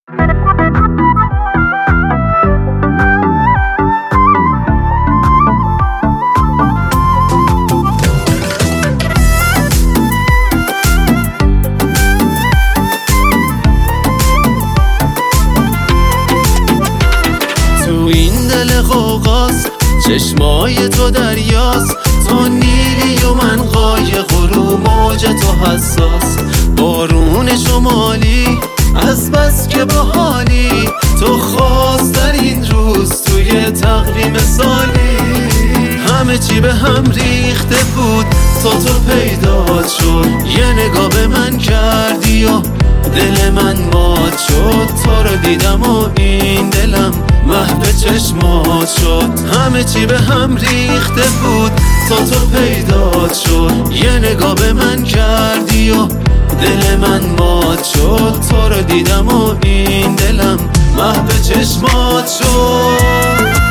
تو این دل غوغاست، چشمای تو دریاست، تو نیلی و من قایق و رو موج تو حساس. بارون شمالی از بس که باحالی، تو خواست در این روز توی تقویم سالی. همه چی به هم ریخته بود تا تو پیدات شد، یه نگاه به من کردی و دل من مات شد. تو رو دیدم و این دلم محو چشمات شد. همه چی به هم ریخته بود تا تو پیدات شد، یه نگاه به من کردی و دل من مات شد. تو رو دیدم و این دلم محو چشمات شد.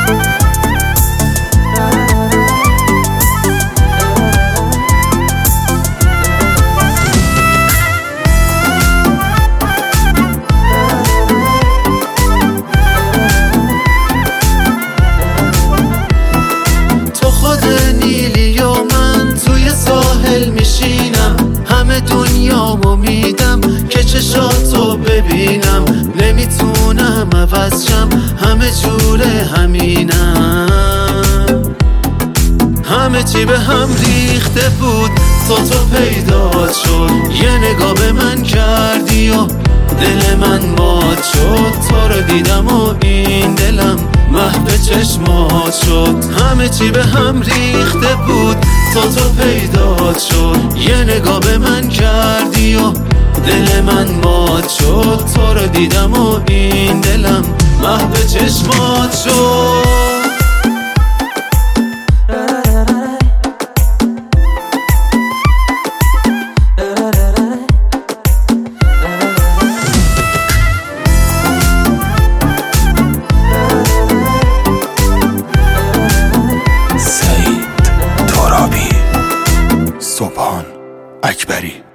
میشینم همه دنیامو میدم که چشاتو ببینم، نمیتونم عوض شم، همه جوره همینم. همه چی به هم ریخته بود تا تو پیدات شد، یه نگاه به من کردی و دل من مات شد. تو رو دیدم و این دلم محو چشمات شد. همه چی به هم ریخته بود تا تو پیدات شد، یه نگاه به من کردی و دل من مات شد. تو رو دیدم و این دلم محو چشمات شد. سبحان اکبری.